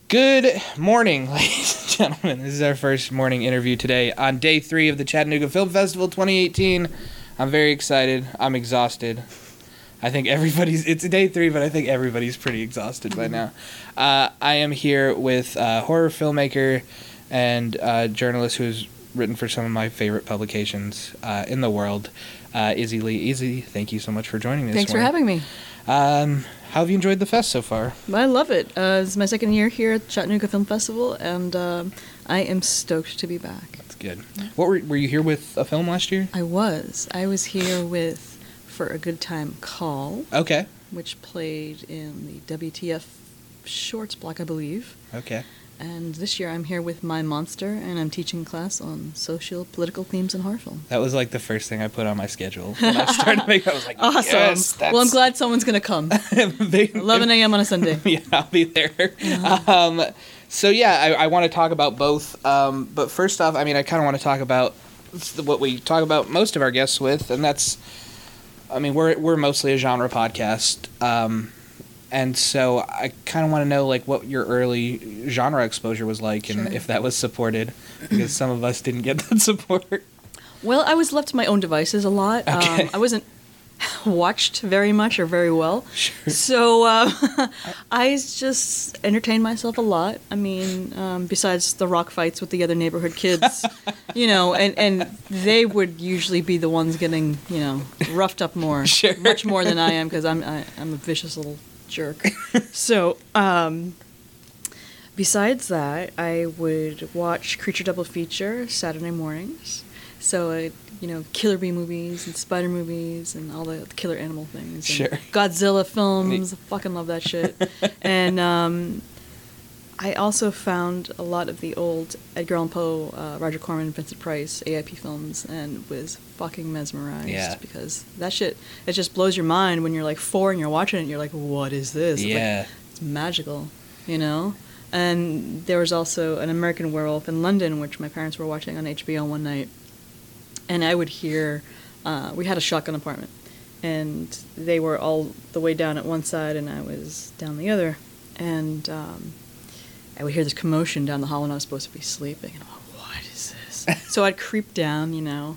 Good morning, ladies and gentlemen. This is our first morning interview today on day 3 of the Chattanooga Film Festival 2018. I'm very excited. I'm exhausted. I think it's day 3, but I think everybody's pretty exhausted by now. I am here with a horror filmmaker and journalist who's written for some of my favorite publications in the world, Izzy Lee. Izzy, thank you so much for joining me this morning. Thanks for having me. How have you enjoyed the fest so far? I love it. It's my second year here at Chattanooga Film Festival, and I am stoked to be back. That's good. What were you here with a film last year? I was here with For a Good Time Call. Okay. Which played in the WTF Shorts block, I believe. Okay. And this year I'm here with My Monster, and I'm teaching a class on social, political themes in horror film. That was like the first thing I put on my schedule when I started making. I was like, awesome. Yes, well, I'm glad someone's going to come. 11 a.m. on a Sunday. Yeah, I'll be there. So yeah, I want to talk about both. But first off, I kind of want to talk about what we talk about most of our guests with, and that's, we're mostly a genre podcast. And so I kind of want to know, what your early genre exposure was like, and if that was supported, because some of us didn't get that support. Well, I was left to my own devices a lot. Okay. I wasn't watched very much or very well. Sure. So I just entertained myself a lot. Besides the rock fights with the other neighborhood kids, and they would usually be the ones getting, roughed up more, Sure. much more than I am, because I'm a vicious little jerk. So, besides that, I would watch Creature Double Feature Saturday mornings. So, Killer Bee movies and spider movies and all the killer animal things. Sure. And Godzilla films. I fucking love that shit. And I also found a lot of the old Edgar Allan Poe, Roger Corman, Vincent Price, AIP films, and was fucking mesmerized. Yeah. Because that shit, it just blows your mind when you're like 4 and you're watching it and you're like, what is this? Yeah. It's magical, And there was also An American Werewolf in London, which my parents were watching on HBO one night. And I would hear, we had a shotgun apartment, and they were all the way down at one side and I was down the other. And I would hear this commotion down the hall when I was supposed to be sleeping. And I'm like, what is this? So I'd creep down,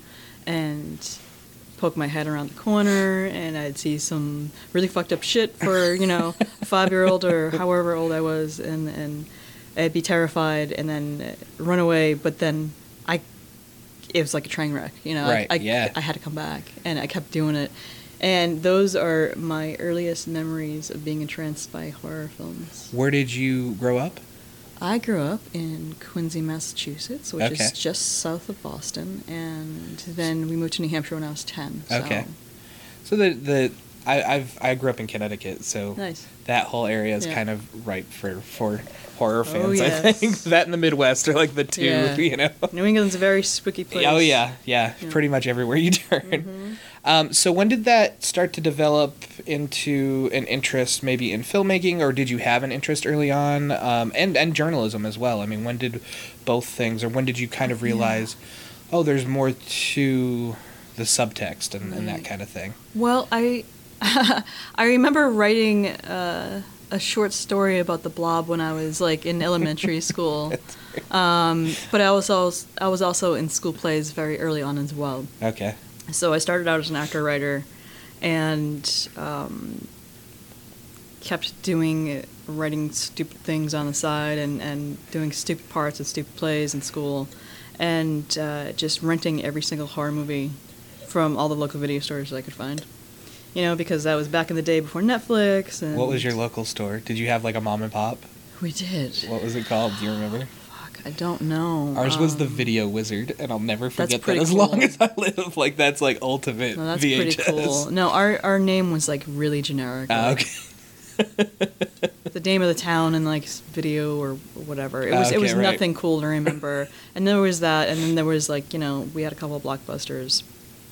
and poke my head around the corner, and I'd see some really fucked up shit for, a 5-year-old or however old I was, and I'd be terrified and then run away, but then it was like a train wreck, Right, I had to come back, and I kept doing it. And those are my earliest memories of being entranced by horror films. Where did you grow up? I grew up in Quincy, Massachusetts, which is just south of Boston, and then we moved to New Hampshire when I was 10. So. Okay. So I grew up in Connecticut, so nice. That whole area is kind of ripe for horror fans. Oh, yes. I think that and the Midwest are like the two. Yeah. New England's a very spooky place. Oh yeah. Pretty much everywhere you turn. Mm-hmm. So when did that start to develop into an interest, maybe in filmmaking, or did you have an interest early on, and journalism as well? When did both things, or when did you kind of realize, oh, there's more to the subtext and that kind of thing? Well, I remember writing a short story about the Blob when I was in elementary school, but I was also in school plays very early on as well. Okay. So I started out as an actor-writer, and kept writing stupid things on the side, and doing stupid parts of stupid plays in school, and just renting every single horror movie from all the local video stores I could find. Because that was back in the day before Netflix. And what was your local store? Did you have a mom and pop? We did. What was it called? Do you remember? I don't know. Ours was the Video Wizard, and I'll never forget that as cool. long as I live. That's ultimate no, that's VHS. Pretty cool. No, our name was really generic. Okay. The name of the town and video or whatever. It was right. Nothing cool to remember. And there was that, and then there was we had a couple of blockbusters.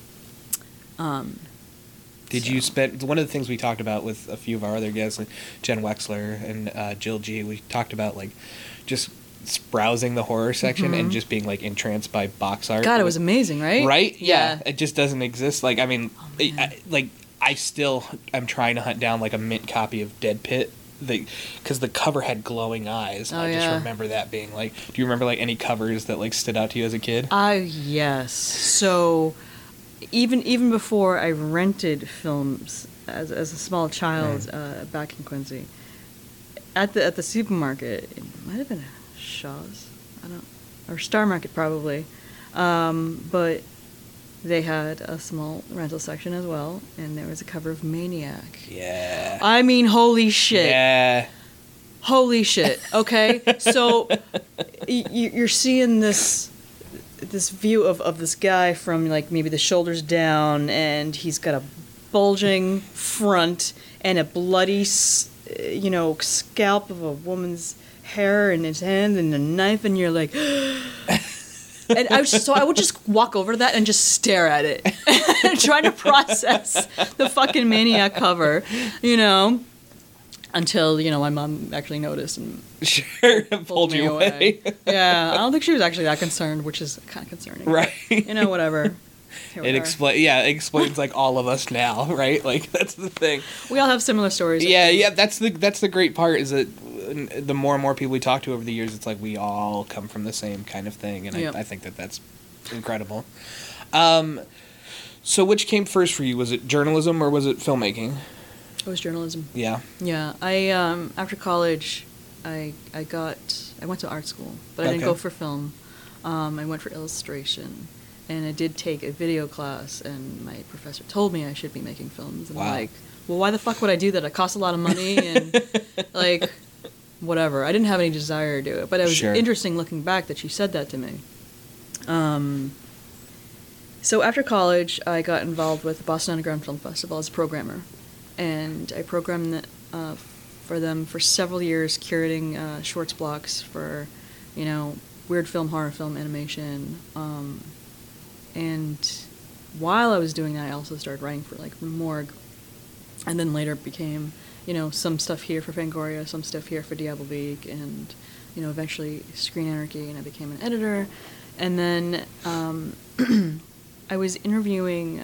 Did you spend, one of the things we talked about with a few of our other guests, Jen Wexler and Jill G, we talked about just browsing the horror section and just being entranced by box art. God, it was amazing, right? Right? Yeah. It just doesn't exist. I still am trying to hunt down a mint copy of Dead Pit because the cover had glowing eyes. Oh, I just yeah. remember that being like. Do you remember like any covers that like stood out to you as a kid? Yes. So even before I rented films as a small child back in Quincy, at the supermarket, it might have been Shaw's, or Star Market probably, but they had a small rental section as well, and there was a cover of Maniac. Yeah. I mean, holy shit. Yeah. Holy shit. Okay, so you're seeing this view of this guy from like maybe the shoulders down, and he's got a bulging front and a bloody, scalp of a woman's hair in his hand and a knife, and you're like, and I would just walk over to that and just stare at it, and trying to process the fucking Maniac cover, until my mom actually noticed and Sure, pulled me you away. Yeah, I don't think she was actually that concerned, which is kind of concerning. Right. Whatever. Here we It are. explains like all of us now, right? Like that's the thing. We all have similar stories. Yeah, that's the great part is that the more and more people we talk to over the years, it's like we all come from the same kind of thing, and Yep. I think that's incredible. So which came first for you? Was it journalism or was it filmmaking? It was journalism. Yeah. Yeah, I after college, I went to art school, but I didn't Okay. go for film. I went for illustration, and I did take a video class, and my professor told me I should be making films, and I'm Wow. like, well, why the fuck would I do that? It costs a lot of money, and like, whatever. I didn't have any desire to do it, but it was Sure. interesting looking back that she said that to me. So after college, I got involved with the Boston Underground Film Festival as a programmer, and I programmed for them for several years, curating shorts blocks for, weird film, horror film, animation. And while I was doing that, I also started writing for like Morgue, and then later became, some stuff here for Fangoria, some stuff here for Diablo League, and eventually Screen Anarchy, and I became an editor. And then I was interviewing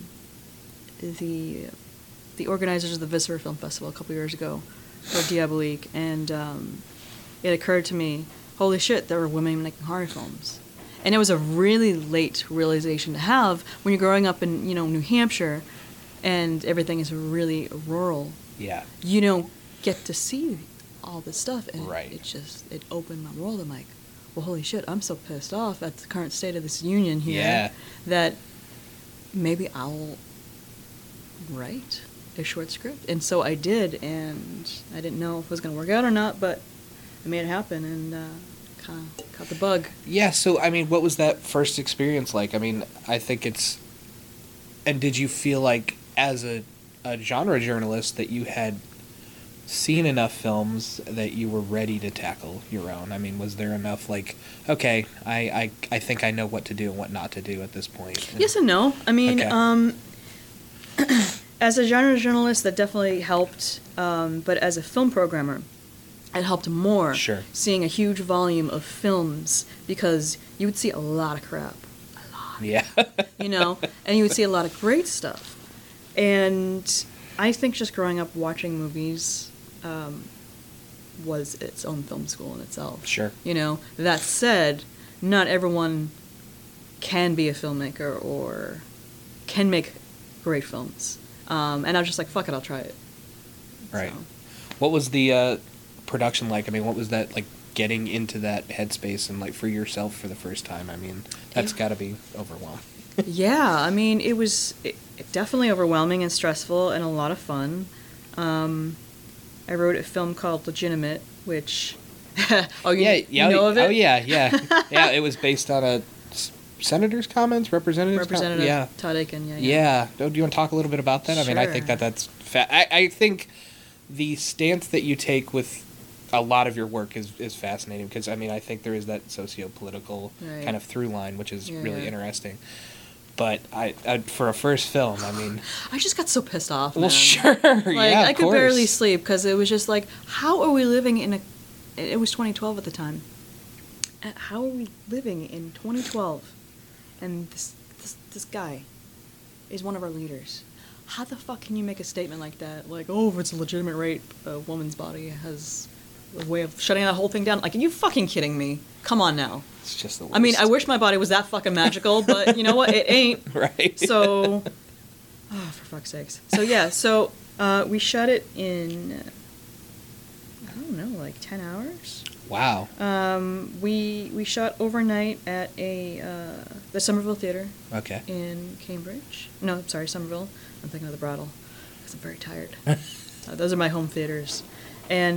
the organizers of the Viscera Film Festival a couple years ago for Diablo League, and it occurred to me, holy shit, there were women making horror films. And it was a really late realization to have when you're growing up in, New Hampshire, and everything is really rural. Yeah. You don't get to see all this stuff, and Right. it opened my world. I'm like, well, holy shit, I'm so pissed off at the current state of this union here Yeah. that maybe I'll write a short script. And so I did, and I didn't know if it was going to work out or not, but I made it happen, and kind of caught the bug. Yeah, so, I mean, what was that first experience like? I mean, I think it's... And did you feel like, as a genre journalist, that you had seen enough films that you were ready to tackle your own? I mean, was there enough, like, okay, I think I know what to do and what not to do at this point? Yes and no. I mean, Okay. As a genre journalist, that definitely helped, but as a film programmer, it helped more. Sure. Seeing a huge volume of films, because you would see a lot of crap. Yeah. And you would see a lot of great stuff. And I think just growing up watching movies was its own film school in itself. Sure. That said, not everyone can be a filmmaker or can make great films. And I was just like, fuck it, I'll try it. Right. So. What was the production like? I mean, what was that like getting into that headspace and like for yourself for the first time? I mean, that's got to be overwhelming. Yeah, I mean, it was definitely overwhelming and stressful and a lot of fun. I wrote a film called Legitimate, which... oh, you know of it? Oh, yeah. Yeah, it was based on a senator's comments, Representative yeah. Todd Aiken, yeah. Yeah. Do you want to talk a little bit about that? I mean, I Sure. think that's... I think the stance that you take with a lot of your work is fascinating because, I mean, I think there is that socio-political Right. kind of through line, which is really Yeah. interesting. But I for a first film, I mean... I just got so pissed off, Well, man. sure. Like, yeah, of I could course. barely sleep because it was just like, how are we living in a... It was 2012 at the time. How are we living in 2012? And this guy is one of our leaders. how the fuck can you make a statement like that? Like, oh, if it's a legitimate rape, a woman's body has a way of shutting that whole thing down. Like, are you fucking kidding me? Come on now. It's just the worst. I mean, I wish my body was that fucking magical, but you know what? It ain't. Right. So, oh, for fuck's sakes. So, yeah, we shot it in, I don't know, like 10 hours? Wow. We shot overnight at the Somerville Theatre. Okay. In Cambridge. No, sorry, Somerville. I'm thinking of the Brattle because I'm very tired. Those are my home theaters. And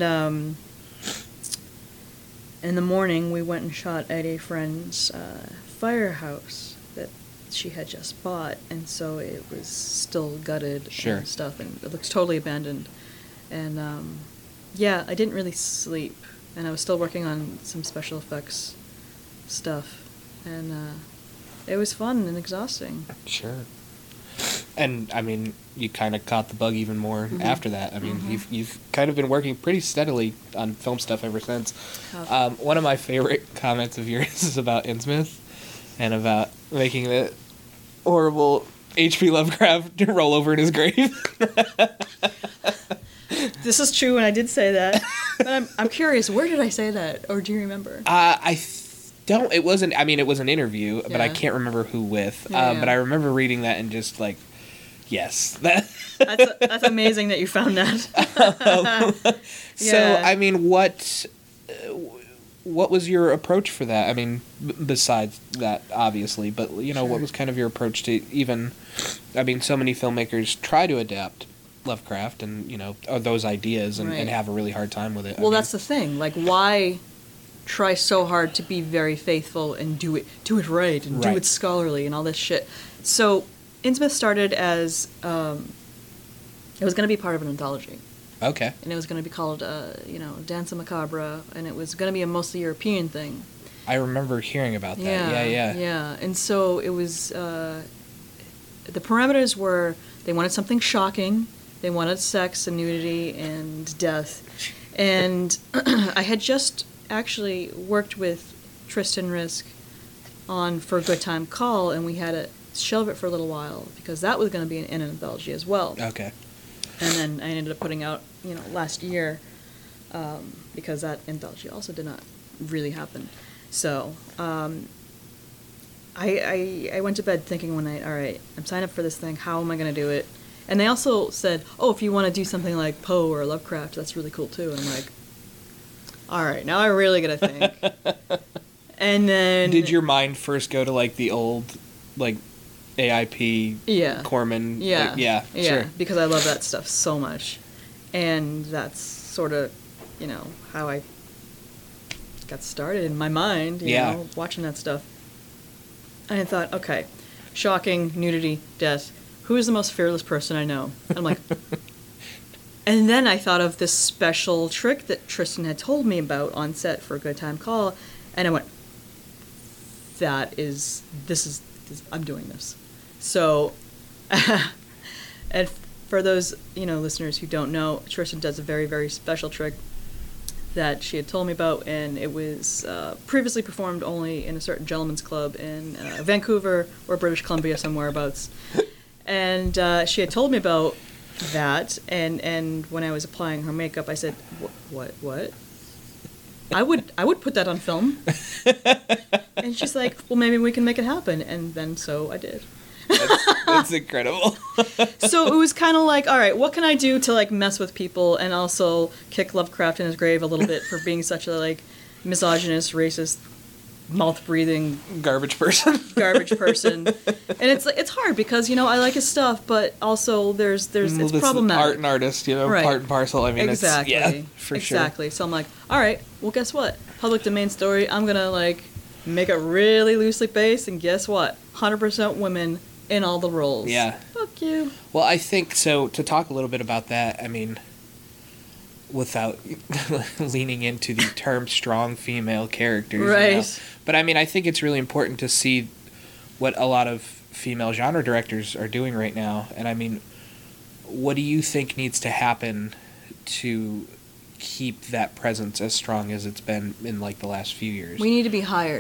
in the morning, we went and shot at a friend's firehouse that she had just bought, and so it was still gutted Sure. and stuff, and it looks totally abandoned. And yeah, I didn't really sleep, and I was still working on some special effects stuff, and it was fun and exhausting. Sure. And I mean, you kind of caught the bug even more after that. I mean, you've kind of been working pretty steadily on film stuff ever since. One of my favorite comments of yours is about Innsmouth and about making the horrible H.P. Lovecraft roll over in his grave. This is true, and I did say that. But I'm curious, where did I say that, or do you remember? Don't. It wasn't. I mean, it was an interview, but I Yeah. can't remember who with. Yeah. But I remember reading that and just like, yes, That's amazing that you found that. So, Yeah. I mean, what was your approach for that? I mean, besides that, obviously, but you know, what was kind of your approach to even? I mean, so many filmmakers try to adapt Lovecraft and you know those ideas and Right. have a really hard time with it. Well, that's the thing. Like, why try so hard to be very faithful and do it right and do Right. it scholarly and all this shit? So, Innsmouth started as it was going to be part of an anthology. Okay. And it was going to be called, Danza Macabre, and it was going to be a mostly European thing. I remember hearing about that. Yeah. Yeah, and so it was, the parameters were, they wanted something shocking, they wanted sex and nudity and death. And I had just actually worked with Tristan Risk on For a Good Time Call, and we had to shelve it for a little while, because that was going to be an anthology as well. Okay. And then I ended up putting out, last year, because that anthology also did not really happen. So, I went to bed thinking one night, all right, I'm signed up for this thing, how am I going to do it? And they also said, oh, if you want to do something like Poe or Lovecraft, that's really cool too. And I'm like, all right, now I really got to think. And then... Did your mind first go to like the old, like, AIP, Yeah. Corman? Yeah. Like, yeah, sure. Because I love that stuff so much. And that's sort of, how I got started in my mind, you Yeah. know, watching that stuff. And I thought, okay, shocking, nudity, death. Who is the most fearless person I know? And I'm like... And then I thought of this special trick that Tristan had told me about on set for A Good Time Call. And I went, I'm doing this. So, and for those, listeners who don't know, Tristan does a very, very special trick that she had told me about, and it was previously performed only in a certain gentleman's club in Vancouver or British Columbia, somewhere abouts. And she had told me about that, and when I was applying her makeup, I said, what? I would put that on film. And she's like, well, maybe we can make it happen. And then so I did. That's incredible. So it was kind of like, all right, what can I do to like mess with people and also kick Lovecraft in his grave a little bit for being such a like misogynist, racist, mouth-breathing Garbage person. And it's hard because I like his stuff, but also there's it's problematic. Art and artist, Right. part and parcel. I mean, exactly. for sure. Exactly. So I'm like, all right, well, guess what? Public domain story. I'm gonna like make it really loosely based, and guess what? 100% women in all the roles. Yeah. Fuck you. Well, I think so. To talk a little bit about that, I mean, without leaning into the term strong female characters. Right. But I mean, I think it's really important to see what a lot of female genre directors are doing right now. And I mean, what do you think needs to happen to keep that presence as strong as it's been in like the last few years? We need to be hired.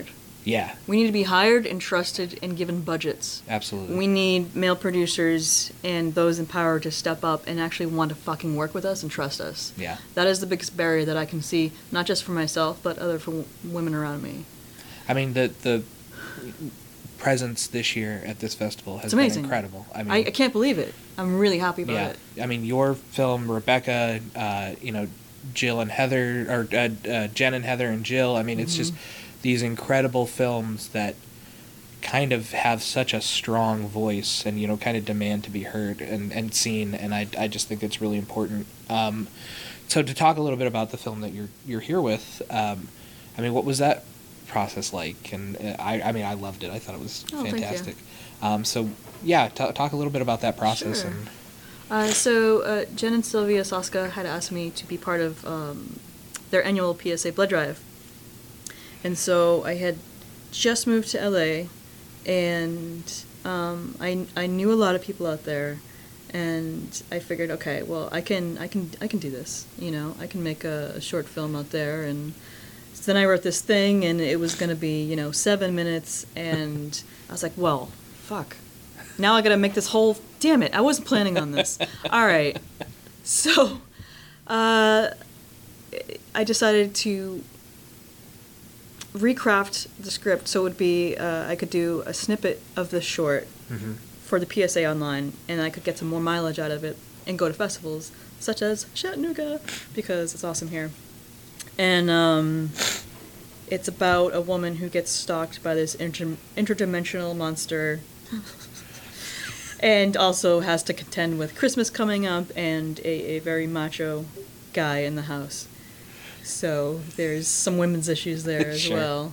Yeah, We need to be hired and trusted and given budgets. absolutely. We need male producers and those in power to step up and actually want to fucking work with us and trust us. Yeah. That is the biggest barrier that I can see, not just for myself, but for women around me. I mean, the presence this year at this festival has It's been amazing. incredible. I mean, I can't believe it. I'm really happy about yeah. it. I mean, your film, Rebecca, Jill and Heather, or Jen and Heather and Jill. I mean, it's just these incredible films that kind of have such a strong voice and, kind of demand to be heard and seen. And I just think it's really important. So to talk a little bit about the film that you're here with, I mean, what was that process like? And I loved it. I thought it was fantastic. So yeah, talk a little bit about that process. Sure. And So Jen and Sylvia Soska had asked me to be part of their annual PSA blood drive. And so I had just moved to LA, and I knew a lot of people out there, and I figured, okay, well, I can do this. I can make a short film out there. And so then I wrote this thing, and it was going to be 7 minutes, and I was like, well, fuck. Now I got to make this whole. Damn it! I wasn't planning on this. All right, so I decided to recraft the script so it would be I could do a snippet of the short for the PSA online, and I could get some more mileage out of it and go to festivals such as Chattanooga because it's awesome here. And it's about a woman who gets stalked by this interdimensional monster. And also has to contend with Christmas coming up and a very macho guy in the house. So there's some women's issues there as Sure. well.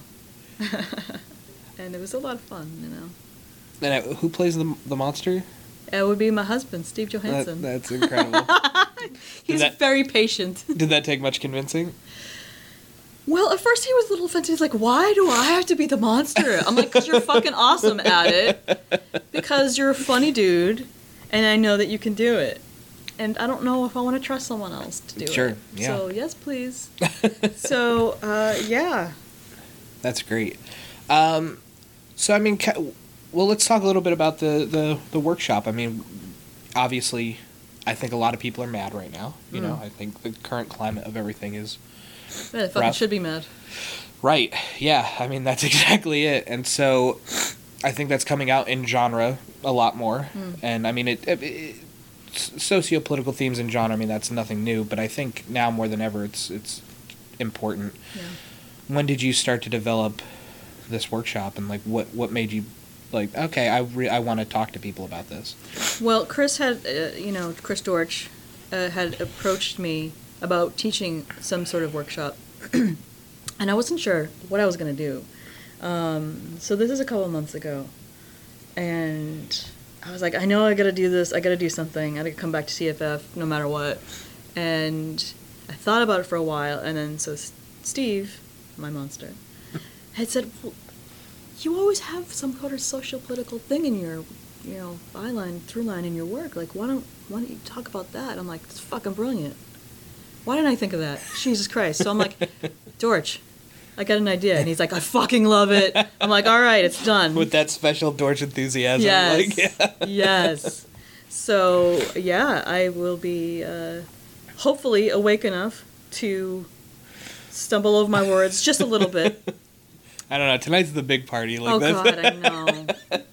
And it was a lot of fun, And who plays the monster? It would be my husband, Steve Johansson. That's incredible. He's very patient. Did that take much convincing? Well, at first he was a little offended. He's like, why do I have to be the monster? I'm like, because you're fucking awesome at it. Because you're a funny dude, and I know that you can do it. And I don't know if I want to trust someone else to do it. Sure, yeah. So, yes, please. So, yeah. That's great. So, I mean, well, let's talk a little bit about the workshop. I mean, obviously, I think a lot of people are mad right now. I think the current climate of everything is Yeah, they fucking rough. should be mad. Right. Yeah. I mean, that's exactly it. And so I think that's coming out in genre a lot more. And I mean, it socio-political themes in genre, I mean, that's nothing new, but I think now more than ever it's important. Yeah. When did you start to develop this workshop, and like what made you like, okay, I want to talk to people about this? Well, Chris had, Chris Dortch had approached me about teaching some sort of workshop, and I wasn't sure what I was going to do. So this is a couple months ago, and I was like, I know I got to do this. I got to do something. I got to come back to CFF no matter what. And I thought about it for a while, and then so Steve, my monster, had said, well, you always have some sort of social political thing in your, byline, through line in your work. Like, why don't you talk about that? I'm like, it's fucking brilliant. Why didn't I think of that? Jesus Christ. So I'm like, Dorch, I got an idea. And he's like, I fucking love it. I'm like, all right, it's done. With that special Dorch enthusiasm. Yes. Like, yeah. Yes. So, yeah, I will be hopefully awake enough to stumble over my words just a little bit. I don't know. Tonight's the big party. Like, Oh, that's... God, I know.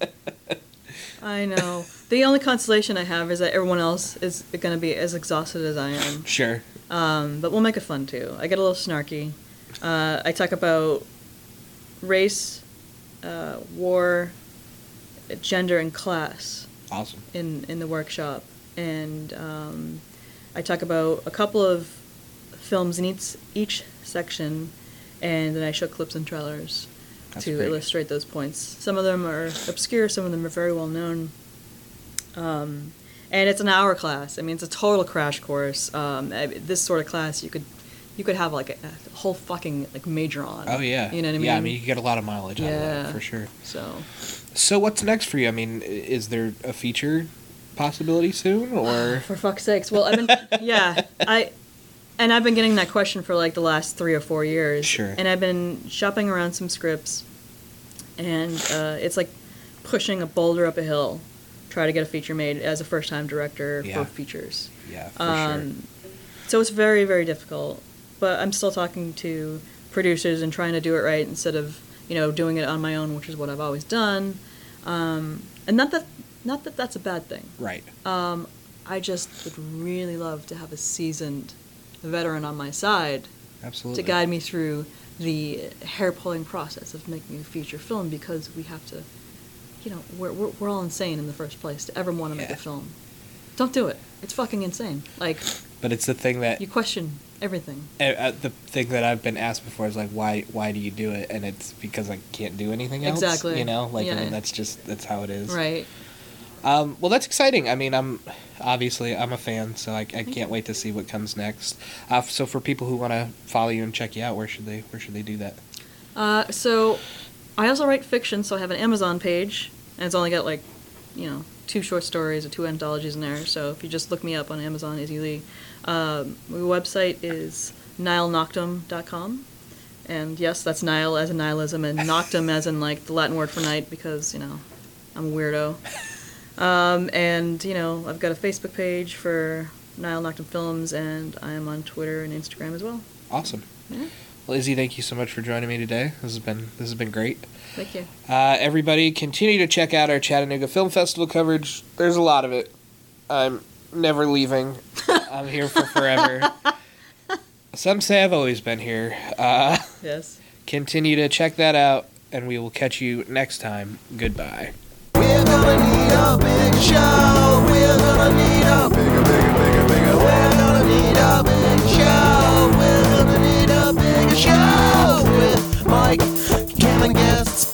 I know. The only consolation I have is that everyone else is going to be as exhausted as I am. Sure. But we'll make it fun, too. I get a little snarky. I talk about race, war, gender, and class. Awesome. In the workshop. And I talk about a couple of films in each section, and then I show clips and trailers to great. illustrate those points. Some of them are obscure, some of them are very well known. And it's an hour class. I mean, it's a total crash course. This sort of class, you could have like a whole fucking like major on. Oh yeah. You know what I mean? Yeah, I mean, you get a lot of mileage out of that, for sure. So what's next for you? I mean, is there a feature possibility soon, or? For fuck's sakes. Well, I've been, I've been getting that question for like the last 3 or 4 years. Sure. And I've been shopping around some scripts, and it's like pushing a boulder up a hill, try to get a feature made as a first-time director Yeah. for features. Yeah, for sure. So it's very, very difficult, but I'm still talking to producers and trying to do it right instead of, doing it on my own, which is what I've always done. And not that that's a bad thing. Right. I just would really love to have a seasoned veteran on my side Absolutely. to guide me through the hair-pulling process of making a feature film, because we have to, we're all insane in the first place to ever want to make Yeah. a film. Don't do it. It's fucking insane. Like, But it's the thing that you question everything. the thing that I've been asked before is like, why do you do it? And it's because I can't do anything else. Exactly. I mean, Yeah. that's how it is. Right. Well, that's exciting. I mean, I'm a fan, so I can't wait to see what comes next. So for people who want to follow you and check you out, where should they do that? So I also write fiction, so I have an Amazon page, and it's only got 2 short stories or 2 anthologies in there. So if you just look me up on Amazon, Izzy Lee. My website is nihilenoctum.com. And yes, that's nihil as in nihilism, and noctum as in the Latin word for night, because, I'm a weirdo. And, I've got a Facebook page for Nihil Noctum Films, and I am on Twitter and Instagram as well. Awesome. Yeah. Well, Izzy, thank you so much for joining me today. This has been great. Thank you. Everybody, continue to check out our Chattanooga Film Festival coverage. There's a lot of it. I'm never leaving. I'm here for forever. Some say I've always been here. Yes. Continue to check that out, and we will catch you next time. Goodbye. We're gonna need a big show. We're gonna need a bigger. We're gonna need a big show. We're gonna need a bigger show with Mike